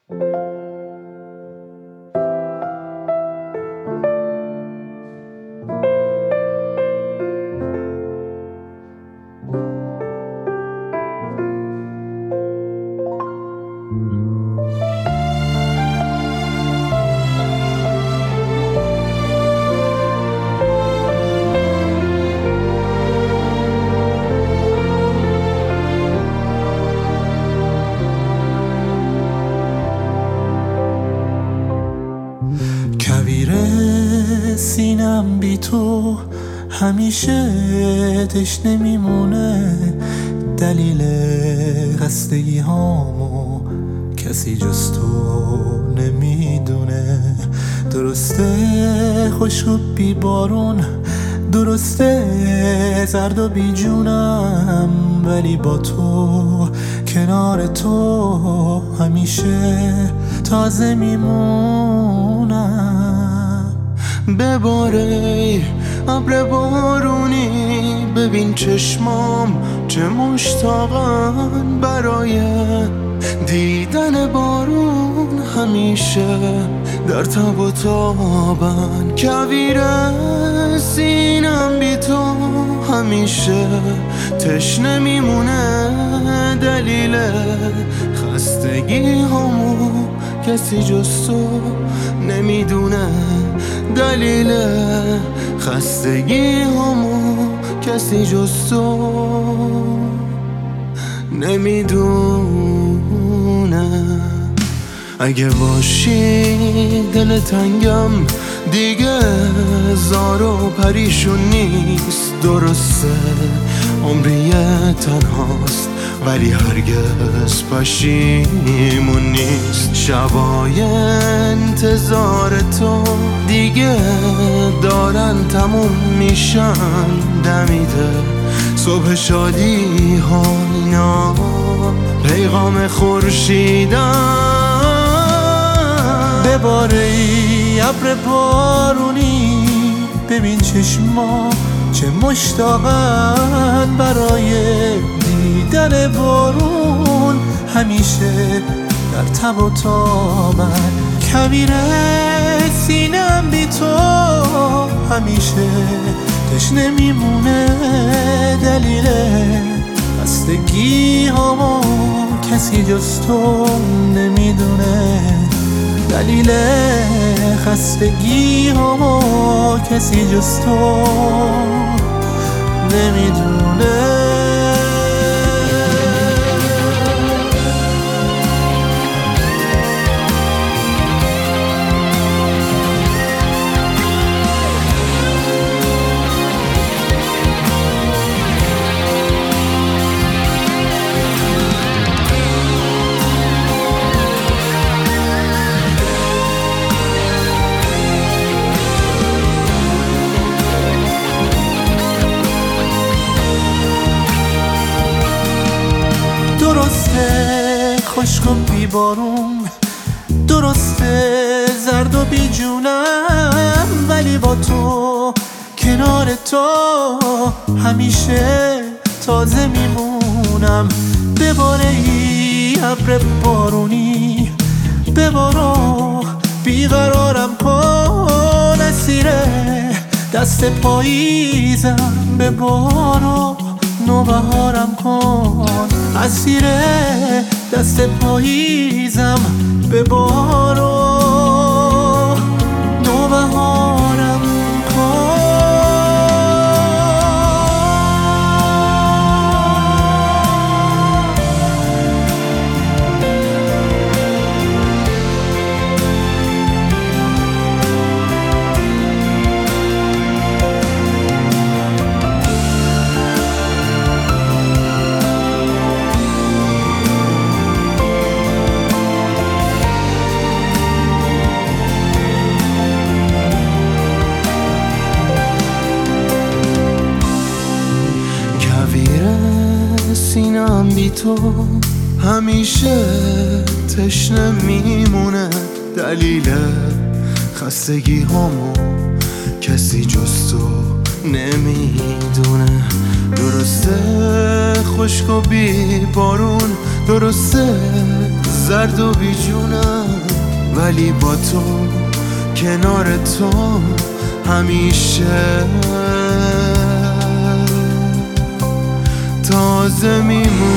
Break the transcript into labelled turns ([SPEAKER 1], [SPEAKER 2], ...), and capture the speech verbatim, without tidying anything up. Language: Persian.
[SPEAKER 1] کویر سینم بی تو همیشه تشنه میمونه، دلیل خستگی هامو کسی جز تو نمیدونه. درسته خشک و بی بارون، درسته زرد و بی جونم، ولی با تو کنار تو همیشه تازه میمونم.
[SPEAKER 2] بباره ابر بارونی، ببین چشمام چه مشتاقن برای دیدن بارون، همیشه در تب و تابن. کویر سینم بی تو همیشه تشنه میمونه، دلیل خستگی همو کسی جز تو نمیدونه، دلیل خستگی همو کسی جز تو نمیدونه. اگه باشی دل تنگم دیگه زار و پریشون نیست. درسته عمری تنهاست ولی هرگز پشیمون نیست. شبای انتظار تو دیگه دارن تموم میشن، دمیده صبح شادی ها اینا پیغام خورشیدن.
[SPEAKER 1] بباره ای ابر بارونی، ببین چشما چه مشتاقن برای دیدن بارون، همیشه در تب و تابن. کویر سینم بی تو همیشه تشنه میمونه، دلیل خستگی همو کسی جز تو نمیدونه، دلیل خستگی همو کسی جز تو نمیدونه. درسته خشک و بی بارون، درسته زرد و بی جونم، ولی با تو کنار تو همیشه تازه میمونم. بباره ای ابر بارونی، ببارو بیقرارم کن، اسیر دست پاییزم ببارو نوبهارم کن، اسیر دست پاییزم ببارو نوبهارم کن. سینم بی تو همیشه تشنه میمونه، دلیل خستگی همو کسی جز تو نمیدونه. درسته خشک و بی بارون، درسته
[SPEAKER 2] زرد و بیجونم، ولی با تو کنار تو همیشه تازه میمونم.